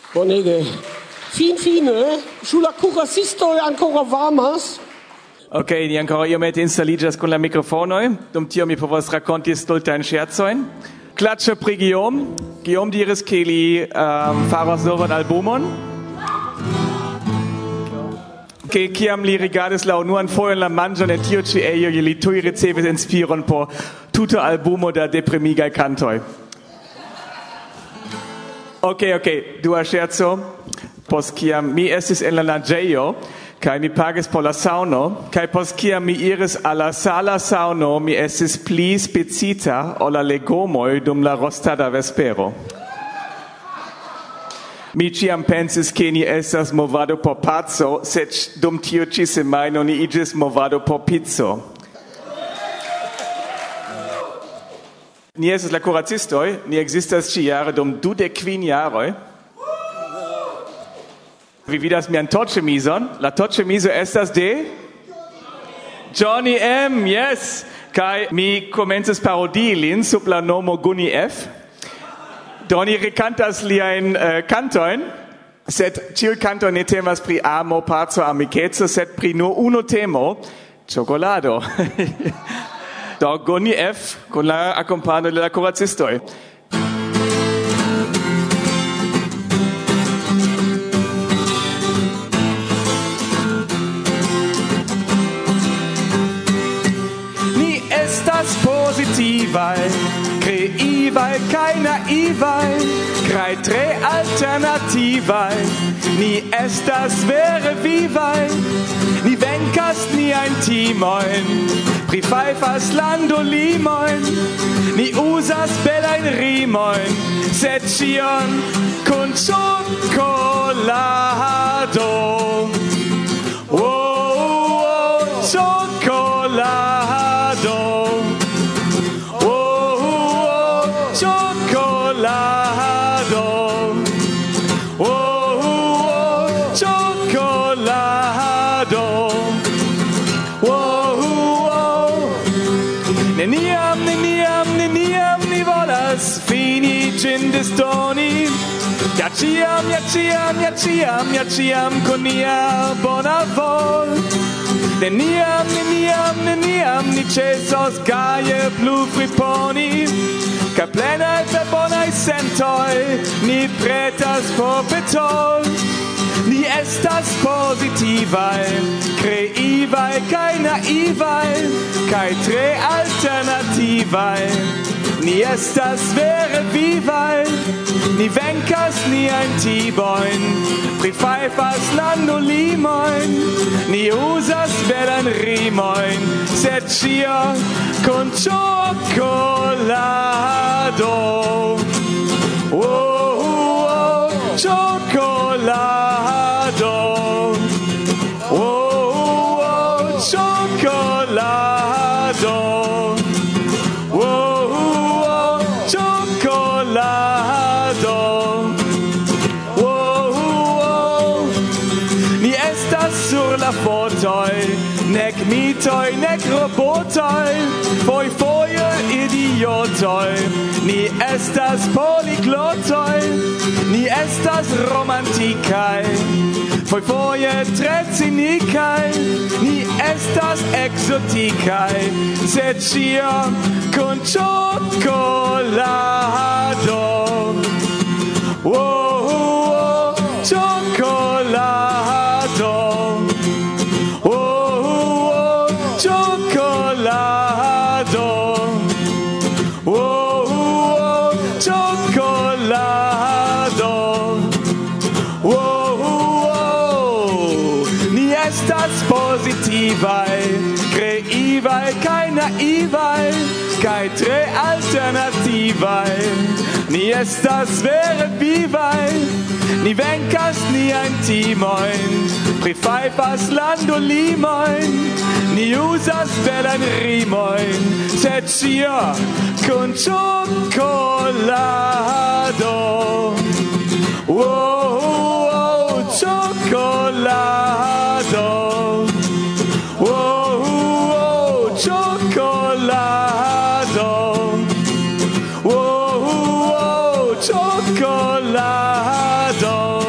Bonege. Fine, sulla curasisto e ancora vamas. Ok, di ancora io metto installigas con la microfono, dum tio mi povos racconti stoltan scherzoin. Klatsche pri Guillaume diris che li faras novan albumon. Che chiam li rigardas la unuan fojon la manĝon en tio ĉi ejo li tuj ricevis inspiron por tuta albumo da deprimigaj kantoj. Ok, dua ŝerco. Post kiam mi estis en la naĝejo kaj mi pagis por la saŭno, kaj post kiam mi iris al la sala saŭno, mi estis pli specita ol la legomoj dum la rostada vespero. Mi ciam pensis che ni estas movado por pazzo, sed dum tio ci semajno ni iĝis movado por pizzo. Ni estas la kuracistoj, ni ekzistas ĉi-jare dum 25 jaroj. Vi vidas mian torĉemizon. La torĉemizo estas de Johnny M. Yes. Kaj mi komencis parodii lin sub la nomo Gunny F. Do ni rekantas liajn kantojn, sed ĉiuj kantoj ne temas pri amo, paco, amikeco, sed pri nur unu temo, ĉokolado. Do Gunny F kun la akompano de la kuracistoj. Ni estas pozitivaj, kreivaj kaj naivaj, kaj tre alternativaj. Ni estas vere vivaj, ni venkas niajn timojn, prifajfas landolimojn, ni uzas belajn rimojn, sed ĉion kun ĉokolado. Ĉokolado. Neniam ni volas fini ĝin disdoni. Ja ĉiam kun nia bona vol. Neniam ni ĉesos gaje plu friponi. Kaj plenaj per bonaj sentoj ni pretas por petol. Ni estas pozitivaj, kreivaj kaj naivaj, kaj tre alternativaj. Ni estas vere vivaj, ni venkas niajn timojn, prifajfas landolimojn, ni uzas belajn rimojn, sed ĉio kun ĉokolado. Chocolado. Chocolado. Chocolado. Ni estas sur la fotoj, nek mitoj, nek robotoj, foje idiotoj. Ni estas poliglotoj, ni estas romantikaj, foje tre cinikaj, ni estas ekzotikaj, sed ĉio kun ĉokolado. Chocolado. Chocolado. Chocolado. Ni estas pozitivaj, kreivaj kaj naivaj, kaj tre alternativaj. Ni estas vere vivaj, ni venkas niajn timojn, prifajfas landolimojn, ni uzas belajn rimojn, sed ĉio kun ĉokolado. Chocolado. Chocolado. Chocolado.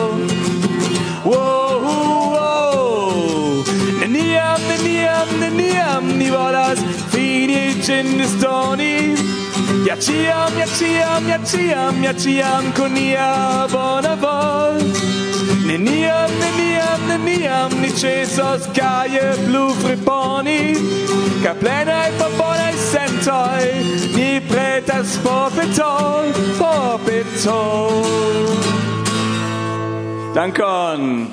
Brindistoni. Jaciam con nia bona vol. Neniam ni cesos caie blu friponi. Ca plenai po bonai sentoi, ni pretas popetol. Dankon.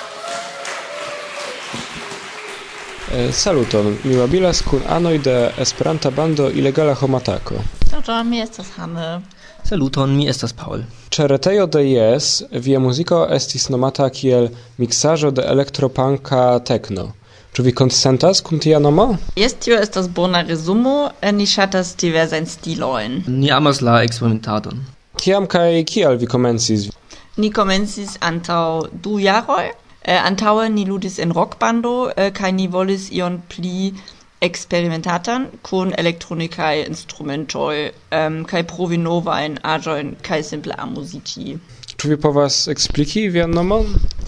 Saluton, mi babilas kun anoj de Esperanta bando Illegala Homatako. Ciao, mi estas Hanne. Saluton, mi estas Paul. Ĉe retejo de Yes, via muziko estis nomata kiel miksaĵo de elektropanka tekno. Ĉu vi konsentas kun tia nomo? Yes, tio estas bona resumo, ni ŝatas diversajn stilojn. Ni amas la eksperimentadon. Kiam kaj kial vi komencis? Ni komencis antaŭ 2 jaroj. Antaŭe ni ludis en rockbando, kaj ni volis ion pli experimentatan kun elektronikaj instrumentoj, kaj provi novajn aĵojn kaj simple amuziĝi. Ĉu vi povas ekspliki vian nomon?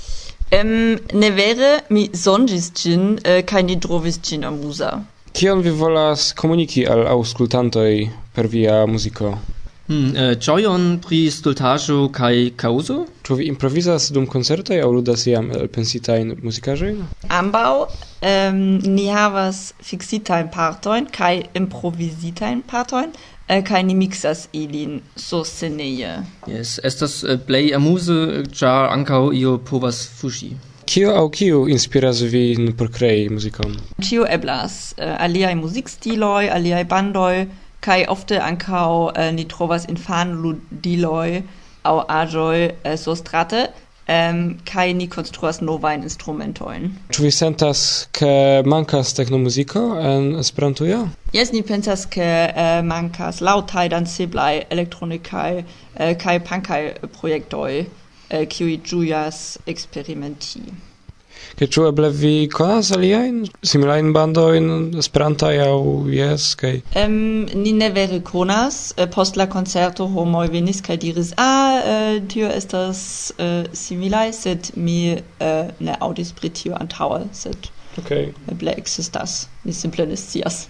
Ne vere, mi sonĝis ĝin, kaj ni trovis ĝin amuza. Kion vi volas komuniki al aŭskultantoj per via muziko? Ĝojon pri stultaĵo kaj kaŭzo? Ĉu vi improvizas dum koncertoj aŭ ludas jam elpensitajn muzikaĵojn? Ambaŭ, ni havas fiksitajn partojn kaj improvizitajn partojn, kaj ni miksas ilin sursceneje. Yes, estas plej amuze, ĉar ankaŭ io povas fuŝi. Kio aŭ kiu inspiras vin por krei muzikon? Ĉio eblas. Aliaj muzikstiloj, aliaj bandoj, kaj ofte ankaŭ ni trovas infanludiloj aŭ aĵoj surstrate, kaj ni konstruas novajn instrumentojn. Ĉu vi sentas, ke mankas teknomuziko en Esperantujo? Jes, ni pensas, ke mankas laŭtaj, danceblaj, elektronikaj kaj punkaj projektoj, kiuj ĝujas eksperimenti. Ke ĉu eble vi konas aliajn similajn bandojn esperantaj aŭ jes kaj ni ne vere konas. Post la koncerto homoj venis kaj diris: tio estas similaj, sed mi ne aŭdis pri tio antaŭe, sed eble ekzistas. Mi simple ne scias.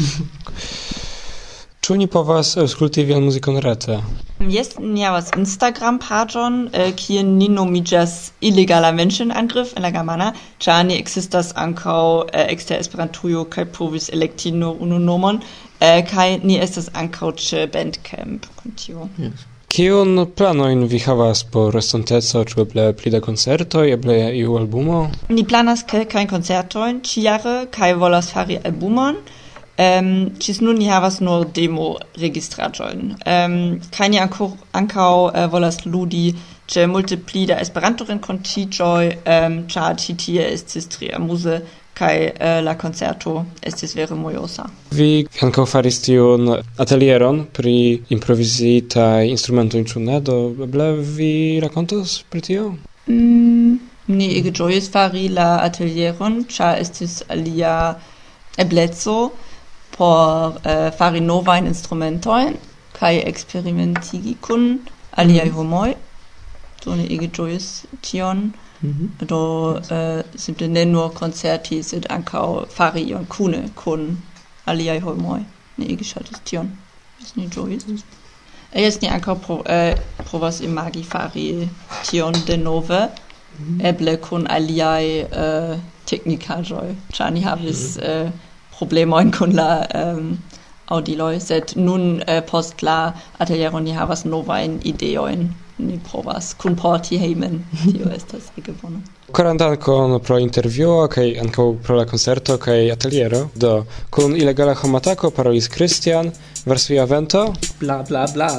Ĉu ni povas aŭskulti vian muzikon rete? Jes, ni havas Instagram-paĝon, kie ni nomiĝas Illegala Menschenangriff en la germana, ĉar ni ekzistas ankaŭ ekster Esperantujo kaj povis elekti nur unu nomon, kaj ni estas ankaŭ ĉe Bandcamp kun tio. Kiun planojn vi havas por estonteco, ĉu eble pli da koncertoj, eble iu albumo? Ni planas kelkajn koncertojn ĉijare kaj volas fari albumon. Ĝis nun ni havas nur demo-registraĵojn. Kaj ni ankaŭ volas ludi ĉe multe pli da Esperanto-renkontiĝoj, ĉar ĉi tie estis tre amuze kaj la koncerto estis vere mojosa. Vi ankaŭ faris tiun atelieron pri improvizitaj instrumentoj, ĉu ne? Do eble vi rakontos pri tio? Ni ege ĝojis fari la atelieron, ĉar estis alia ebleco por fari novajn instrumentojn kaj eksperimentigi kun aliaj homoj. Do ni ege ĝojis tion. Do simple ne nur koncerti, sed ankaŭ fari ion kune kun aliaj homoj. Ni ege ŝatis tion. Ni ĝojis. Jes, ni ankaŭ provas imagi fari tion denove, eble kun aliaj teknikaĵoj, ĉar ni havis problemojn kun la aŭdiloj, sed nun post la ateliero ni havas novajn ideojn. Ni provas kunporti hejmen. Tio estas ege bona. Koran dankon pro intervjuo kaj ankaŭ pro la koncerto kaj ateliero. Do kun Illegala Homatako parolis Christian, Varsovia Vento. Bla bla bla.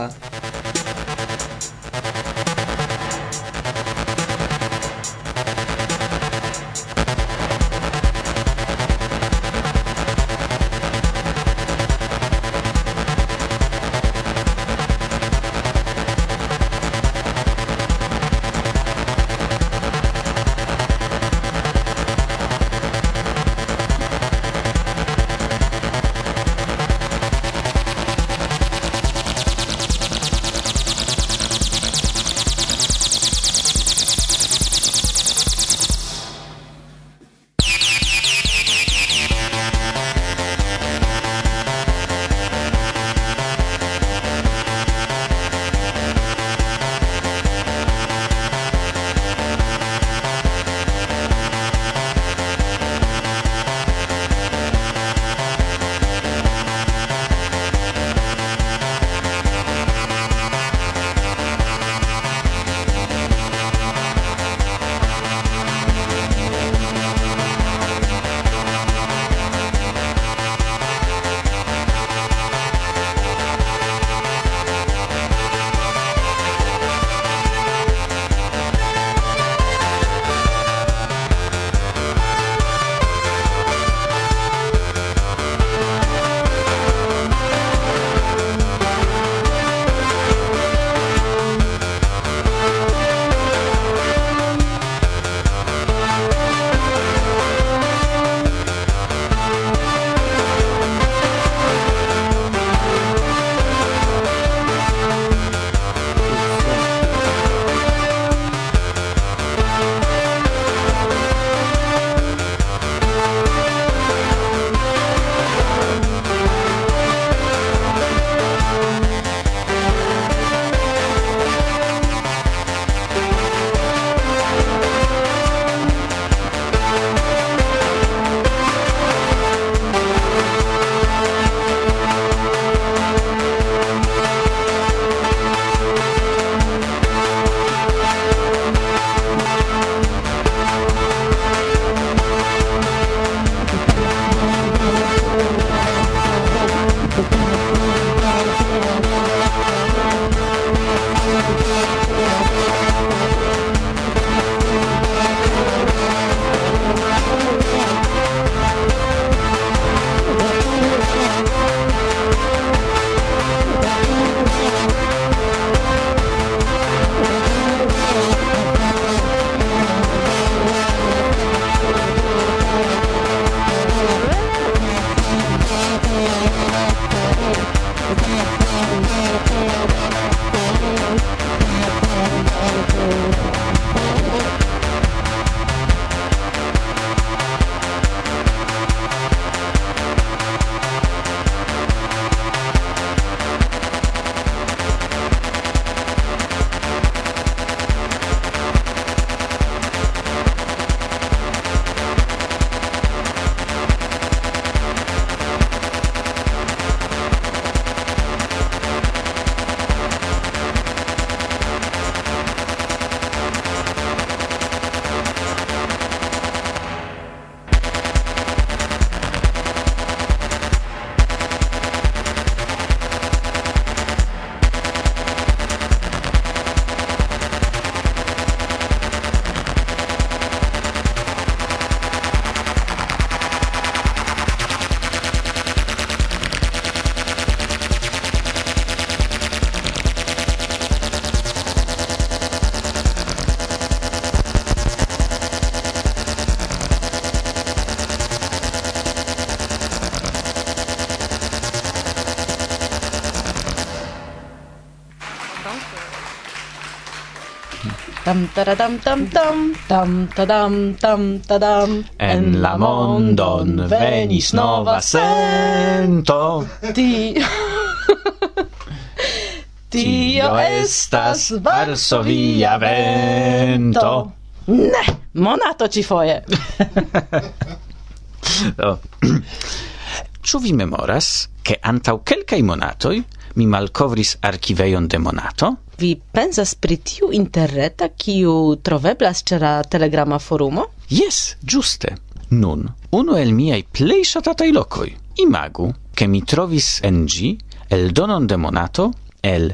Tam tadam tam tam tam tadam tam tadam. En la mondon venis nova sento. Tio estas Varsovia vento. Ne, monato ci foje. Ĉu vi memoras, ke antaŭ kelkaj monatoj mi malkovris arkiveion de Monato? Vi pensas pri tiu interreta kiu troveblas ĉe la telegrama forumo? Yes, ĝuste. Nun, unu el miaj plej ŝatataj lokoj. Imagu, ke mi trovis en ĝi eldonon de Monato el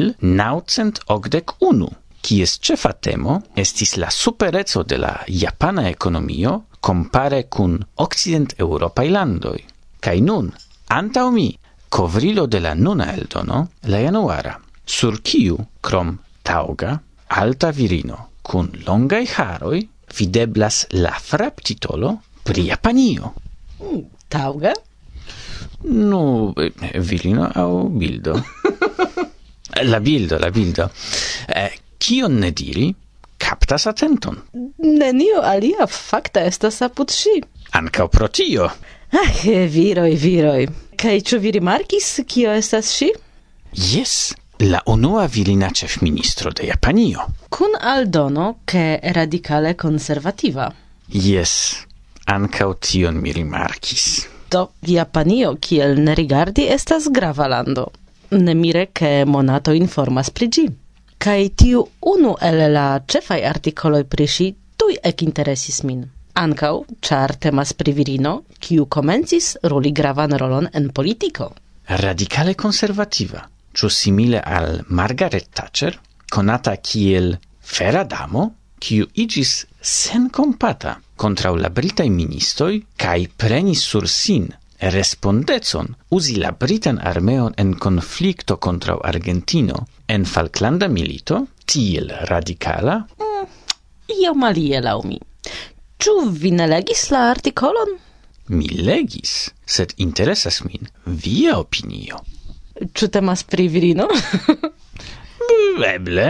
1981, kies ĉefa temo estis la supereco de la japana ekonomio kompare kun okcident-eŭropaj landoj. Kaj nun, antaŭ mi, kovrilo de la nuna eldono, la januara, sur kiu, krom taŭga, alta virino kun longaj haroj, videblas la fraptitolo pri Japanio. Taŭga? Nu, virino aŭ bildo? La bildo. Kion ne diri, kaptas atenton. Nenio alia fakta estas apud ŝi. Ankaŭ pro tio. Viroj. Kaj ĉu vi rimarkis, kio estas ŝi? Jes, la unua virina ĉefministro de Japanio. Kun aldono, ke radikale konservativa. Jes, ankaŭ tion mi rimarkis. Do, Japanio, kiel ne rigardi, estas grava lando. Nemire, ke Monato informas pri ĝi. Kaj tiu unu el la ĉefaj artikoloj pri ŝi tuj ekinteresis min. Ankaŭ, ĉar temas pri virino, kiu komencis roli gravan rolon en politiko. Radikale konservativa, ĉu simile al Margaret Thatcher, konata kiel fera damo, kiu iĝis senkompata kontraŭ la britaj ministoj kaj prenis sur sin respondecon uzi la britan armeon en konflikto kontraŭ Argentino en Falklanda milito, tiel radikala? Io malie laŭ mi. Ĉu vi ne legis la artikolon? Mi legis, sed interesas min via opinio. Ĉu temas pri virino? Eble.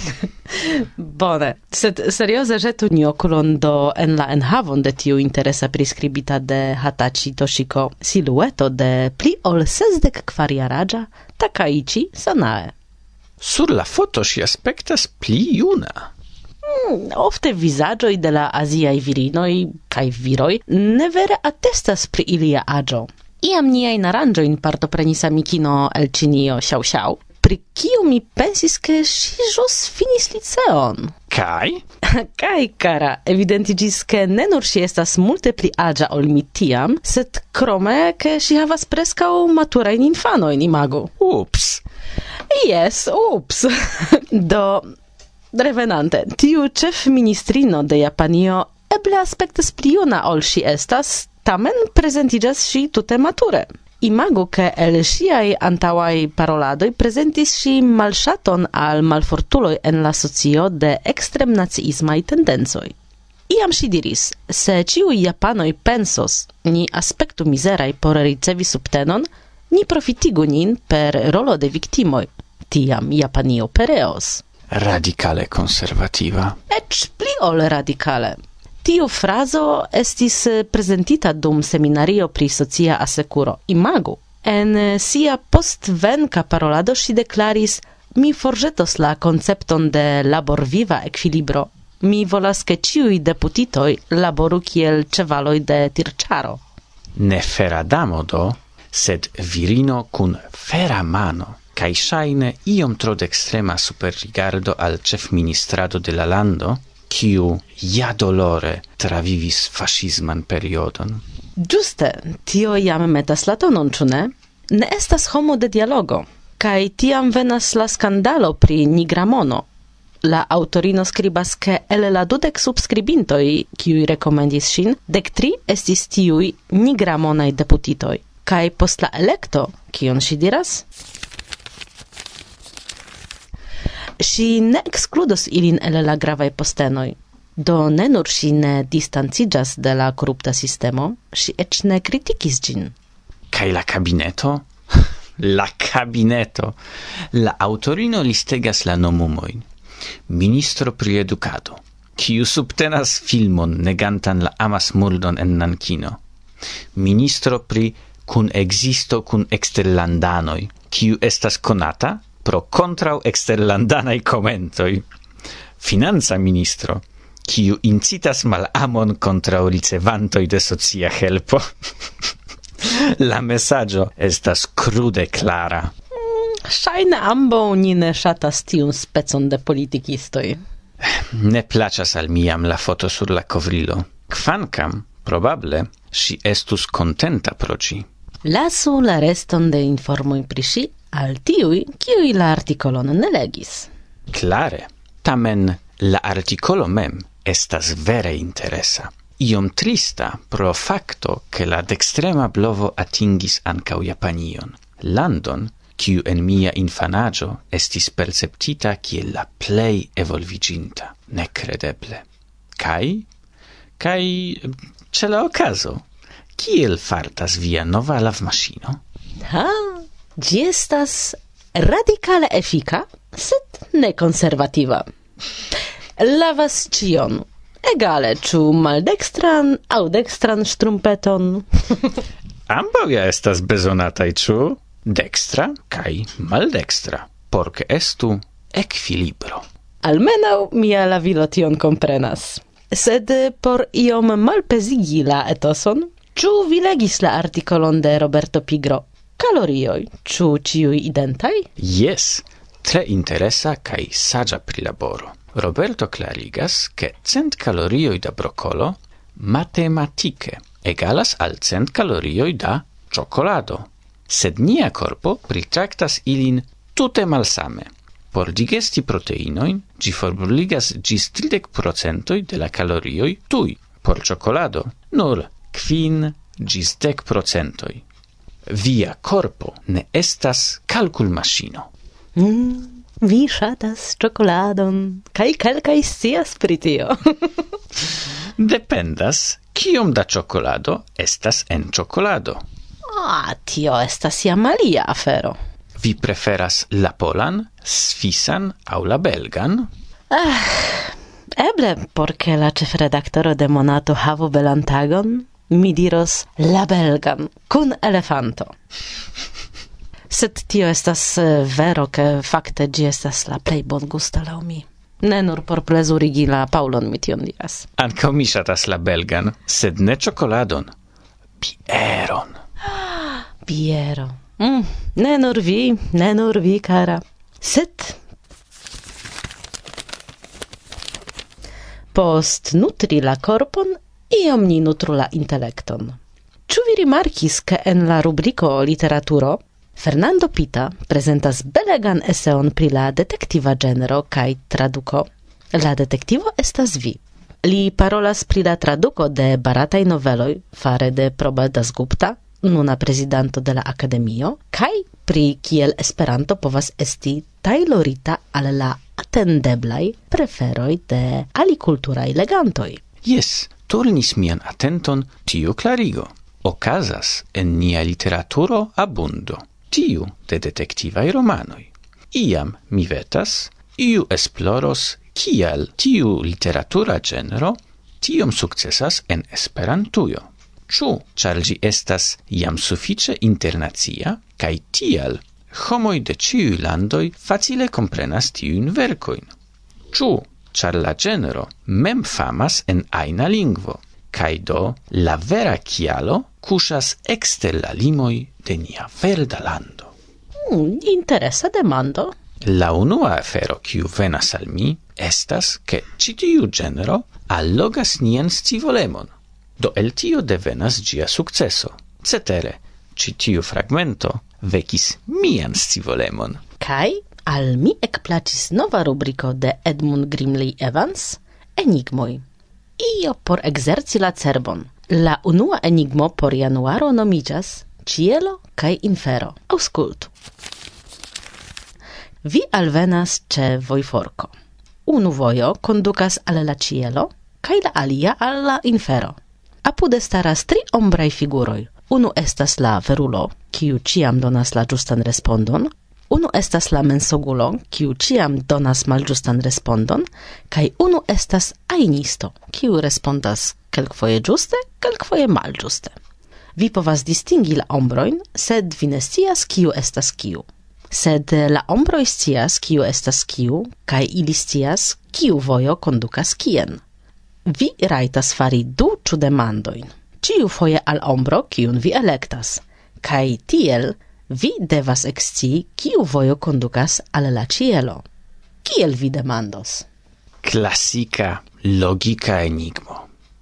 Bone, sed serioze ĵetu niokulon do en la enhavon de tiu interesa priskribita de Hatachi Toshiko silueto de pli ol 64-jaraĝa Takaichi Sanae. Sur la foto ŝi aspektas pli juna. Ofte vizaĝoj de la aziaj virinoj kaj viroj ne vere atestas pri ilia aĝo. Iam niajn aranĝojn partoprenis amikino el Ĉinio Xiao, pri kiu mi pensis, ke ŝi ĵus finis liceon. Kaj, kara, evidentiĝis, ke ne nur ŝi estas multe pli aĝa ol mi tiam, sed krome, ke ŝi havas preskaŭ maturajn infanojn, imagu. Ups. Yes, ups. Do, revenante, tiu ĉefministrino de Japanio eble aspektas pli juna ol ŝi estas, tamen prezentiĝas ŝi tute mature. Imagu, ke el ŝiaj antaŭaj paroladoj prezentis ŝi malŝaton al malfortuloj en la socio de ekstremnaciismaj tendencoj. Iam ŝi diris, se ĉiuj japanoj pensos, ni aspektu mizeraj por ricevi subtenon, ni profitigu nin per rolo de viktimoj. Tiam Japanio pereos. Radikale konservativa. Eĉ pli ol radikale. Tiu frazo estis prezentita dum seminario pri socia asekuro. Imagu, en sia postvenka parolado ŝi deklaris: mi forĵetos la koncepton de laborviva ekvilibro. Mi volas, ke ĉiuj deputitoj laboru kiel ĉevaloj de tirĉaro. Ne fera damo do, sed virino kun fera mano, kaj ŝajne iom tro dekstrema superrigardo al ĉefministrado de la lando, kiu ja dolore travivis faŝisman periodon. Ĝuste, tio jam metas la tonon, ĉu ne? Ne estas homo de dialogo, kaj tiam venas la skandalo pri nigra mono. La aŭtorino skribas, ke el la 20 subskribintoj, kiuj rekomendis ŝin, 13 estis tiuj nigramonaj deputitoj. Kaj post la elekto, kion ŝi diras? Ŝi ne ekskludos ilin el la gravaj postenoj. Do ne nur ŝi ne distanciĝas de la korupta sistemo, ŝi eĉ ne kritikis ĝin. Kaj la kabineto? La kabineto! La aŭtorino listegas la nomumojn. Ministro pri edukado, kiu subtenas filmon negantan la amasmurdon en Nankino. Ministro pri kun existo kun eksterlandanoj, kiu estas konata pro kontraŭ eksterlandanaj komentoj. Financa ministro, kiu incitas malamon kontraŭ ricevantoj de socia helpo. La mesaĝo estas krude klara. Ŝajne ambaŭ ni ne ŝatas tiun specon de politikistoj. Ne plaĉas al mi jam la foto sur la kovrilo. Kvankam, probable, ŝi estus kontenta pro ĝi. Lasu la reston de informoj pri ŝi al tiuj, kiuj la artikolon ne legis. Klare. Tamen la artikolo mem estas vere interesa. Iom trista pro fakto che la dextrema blovo atingis ankaŭ Japanion. Landon, kiu en mia infanaĝo estis perceptita kiel la plej evolviĝinta. Nekredeble. Kaj ĉe la okazo, kiel fartas via nova lavmaŝino? Ĝi estas radikale efika, sed ne konservativa. Lavas ĉion, egale ĉu maldekstran aŭ dekstran ŝtrumpeton. Ambaŭ ja estas bezonataj, ĉu? Dekstra kaj maldekstra, por ke estu ekvilibro. Almenaŭ mia lavilo tion komprenas. Sed por iom malpezigi la etoson, ĉu vi legis la artikolon de Roberto Pigro? Kalorioj, ĉu ĉiuj identaj? Jes, tre interesa kaj saĝa prilaboro. Roberto clarigas che 100 kalorioj da brokolo matematike egalas al 100 kalorioj da ĉokolado. Sed nia korpo pritraktas ilin tute malsame. Por digesti proteinojn, ĝi forbruligas ĝis 30% de la kalorioj tuj. Por ĉokolado nur 5 ĝis 10%. Via korpo ne estas kalkulmaŝino. Vi ŝatas ĉokoladon, kaj kelkaj scias pri tio. Dependas, kiom da ĉokolado estas en ĉokolado. Tio estas jam alia afero. Vi preferas la polan, svisan aŭ la belgan? Eble, porque la ĉefredaktoro de Monato havu belan tagon, mi diros la belgan, kun elefanto. Sed tio estas vero, ke fakte ĝi estas la plej bongusta laŭ mi. Ne nur por plezurigi la Paŭlon mi tion diras. Ankaŭ mi ŝatas la belgan, sed ne ĉokoladon, bieron. Biero. Ne nur vi, kara. Sed post nutri la korpon, iom ni nutru la intelekton. Ĉu vi rimarkis, ke en la rubriko literaturo Fernando Pita prezentas belegan eseon pri la detektiva genero kaj traduko? La detektivo estas vi. Li parolas pri la traduko de barataj noveloj fare de Probal Dasgupta, nuna prezidanto de la Akademio, kaj pri kiel Esperanto povas esti tajlorita al la atendeblaj preferoj de alikulturaj legantoj. Jes, turnis mian atenton tiu klarigo. Okazas en nia literaturo abundo, tiu de detektivaj romanoj. Iam, mi vetas, iu esploros kial tiu literatura genero tiom sukcesas en Esperantujo. Ĉu ĉar ĝi estas jam sufiĉe internacia, kaj tial homoj de ĉiuj landoj facile komprenas tiujn verkojn? Ĉu ĉar la genero mem famas en ajna lingvo, kaj do la vera kialo kuŝas ekster la limoj de nia verda lando? Interesa demando. La unua afero kiu venas al mi estas ke ĉi tiu genero allogas nian scivolemon. Do el tio devenas ĝia sukceso. Cetere, ĉi tiu fragmento vekis mian scivolemon. Kaj al mi ekplaĉis nova rubriko de Edmund Grimley Evans, Enigmoj. Io por ekzerci la cerbon. La unua enigmo por januaro nomiĝas Ĉielo kaj infero. Aŭskultu. Vi alvenas ĉe vojforko. Unu vojo kondukas al la ĉielo, kaj la alia al la infero. Apude staras 3 ombraj figuroj. Unu estas la verulo, kiu ĉiam donas la ĝustan respondon. Unu estas la mensogulo, kiu ciam donas malĝustan respondon, kaj unu estas ajnisto, kiu respondas kelkfoje ĝuste, kelkfoje malĝuste. Vi povas distingi la ombrojn, sed vi ne scias kiu estas kiu. Sed la ombroj scias kiu estas kiu, kaj ili scias kiu vojo kondukas kien. Vi rajtas fari 2 ĉu-demandojn, ĉiufoje al ombro, kiun vi elektas, kaj tiel vi devas ekscii kiu vojo kondukas al la ĉielo. Kiel vi demandos? Classica logica enigmo.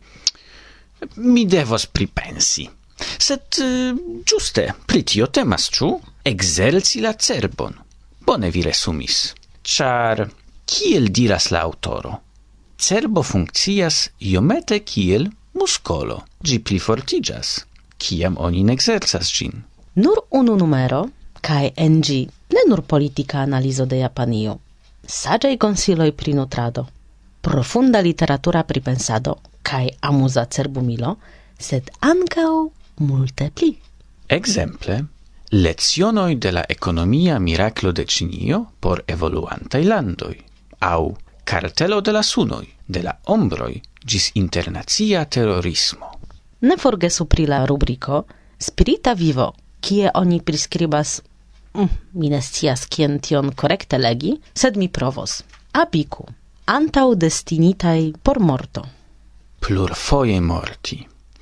Mi devos pripensi. Sed giuste, pri tio temas, ĉu? Exerci la cerbon. Bone vi resumis. Ĉar, kiel diras la aŭtoro, cerbo funkcias iomete kiel muskolo. Ĝi plifortiĝas, kiam oni ne ekzercas ĝin. Nur unu numero, kaj en ĝi ne nur politika analizo de Japanio, saĝaj konsiloj pri nutrado, profunda literatura pripensado kaj amuza cerbumilo, sed ankaŭ multe pli. Exemple, lezionoj de la ekonomia miraklo de Ĉinio por evoluantaj landoj, aŭ kartelo de la sunoj, de la ombroj ĝis internacia terorismo. Ne forgesu pri la rubriko Spirita vivo, kie oni priskribas mi ne scias kien tion korekte legi, sed mi provos. Abiku, antaŭ destinitaj por morto. Plurfoje morti.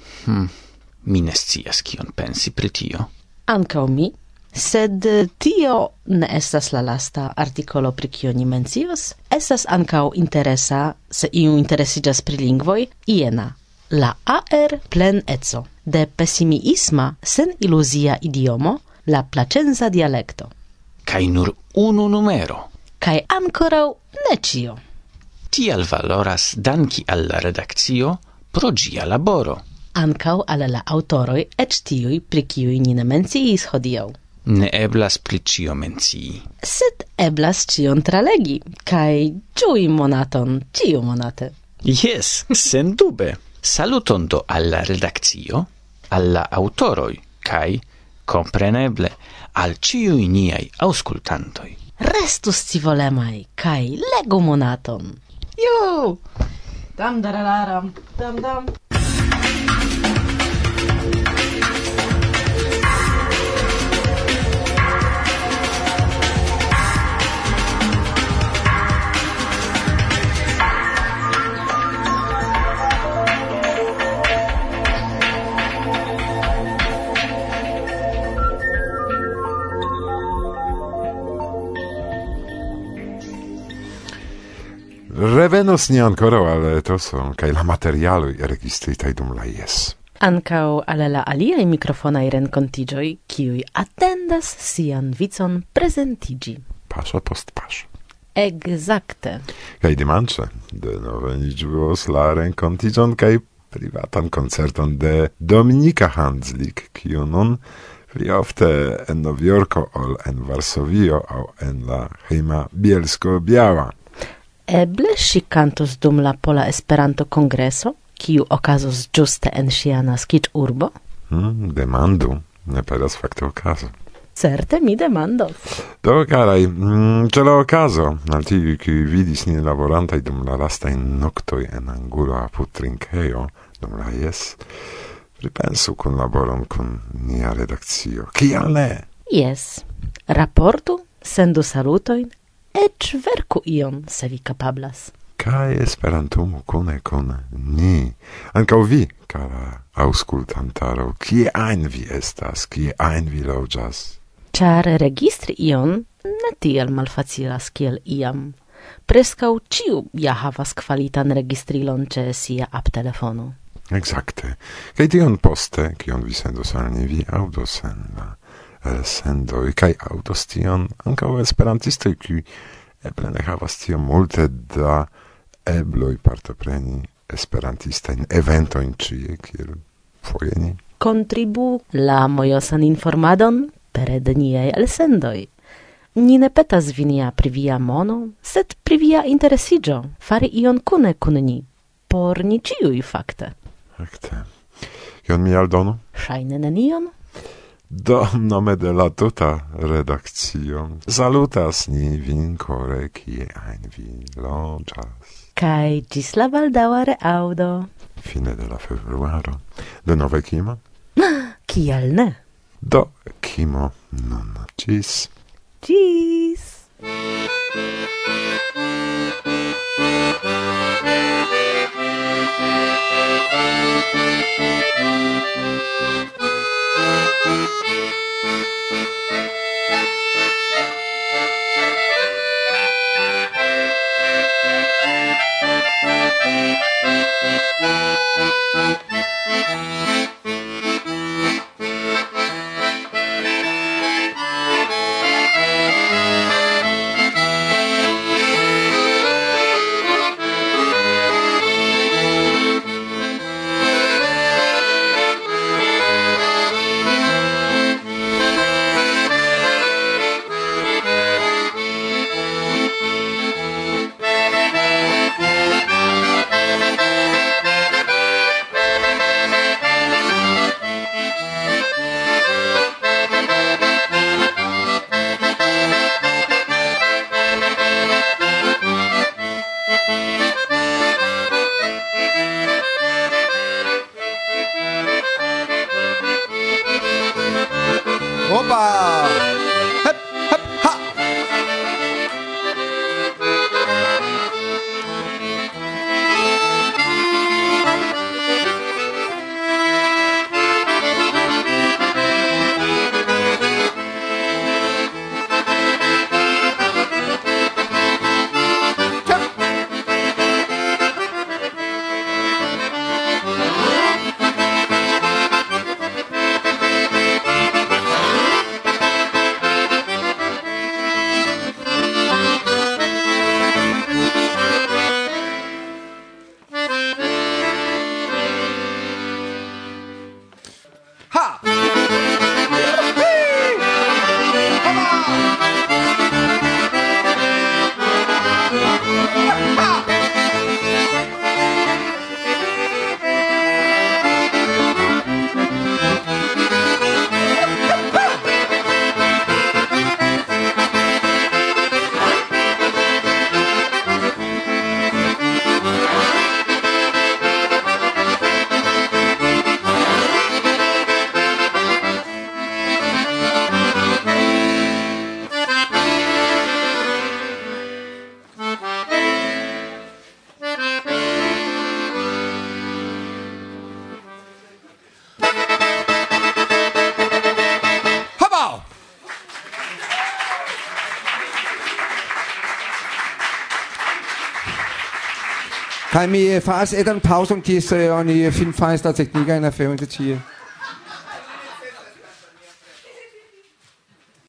Mi ne scias kion pensi pri tio. Ankaŭ mi, sed tio ne estas la lasta artikolo pri kio ni mencios. Estas ankaŭ interesa, se iu interesiĝas pri lingvoj, iena. La AR pleneco de pesimisma sen iluzia idiomo, la placenza dialekto. Kaj nur unu numero. Kaj ankoraŭ ne ĉio. Tial valoras danki al la redakcio pro ĝia laboro. Ankaŭ al la aŭtoroj eĉ tiuj, pri kiuj ni ne menciis hodiaŭ. Ne eblas pri ĉio mencii. Sed eblas ĉion tralegi, kaj ĝui monaton ĉiumonate. Jes, sendube. Saluton do al la redakcio, al la aŭtoroj, kaj, kompreneble, al ĉiuj niaj aŭskultantoj. Restu scivolemaj kaj legu monaton. Ju! Dam darararam, dam dam. Revenos ni ancora al etoso, kaj la materialoj registritaj dum la jes. Ankaŭ al la aliaj mikrofonaj renkontiĝoj, kiuj atendas sian vicon prezentiĝi. Paŝo post paŝo. Ekzakte. Kaj dimanĉe denove ni ĝuos la renkontiĝon kaj privatan koncerton de Dominika Handzlik, kiu nun pli ofte en Novjorko ol en Varsovio aŭ en la hejma Bielsko-Biała. Eble ŝi kantos dum la Pola Esperanto-kongreso, kiu okazos ĝuste en ŝia naskiĝurbo? Demandu, ne peras fakte okazo. Certe mi demandos. Do, karaj, ĉe la okazo, al tiuj, kiuj vidis nin laborantaj dum la lastaj noktoj en angulo apud trinkejo, dum la jes, pripensu kunlaboron kun nia redakcio. Kial ne? Jes. Raportu, sendu salutojn, eĉ verku ion, se vi kapablas. Kaj Esperantumu kune kun ni. Ankaŭ vi, kara aŭskultantaro, kie ajn vi estas, kie ajn vi loĝas. Ĉar registri ion ne tiel malfacilas kiel iam. Preskaŭ ĉiu ja havas kvalitan registrilon ĉe sia aptelefono. Ekzakte. Kaj tion poste, kion vi sendos al ni, vi aŭdos en la elsendoj, kaj aŭdos tion ankaŭ esperantistoj, kiuj eble ne havas tiom multe da ebloj partopreni esperantistajn eventojn ĉie, kiel foje ni. Kontribu la mojosan informadon pere de niaj elsendoj. Ni ne petas vin ja pri via mono, sed pri via interesiĝo fari ion kune kun ni, por ni ĉiuj fakte. Fakte. Kion mi aldonu? Ŝajne nenion? Do nome de la tuta redakcio salutas ni vin kore kie ein vi loĝas. Kaj ĝis la baldaŭa reaŭdo. Fine de la februaro. De nove kimo? Kial ne? Do kimo nun. Ĝis. Ĝis. Opa! Hep, hep, ha! Kan mi faktisk efter en pause om disse og ni filmfejster teknikker i en affære til 10?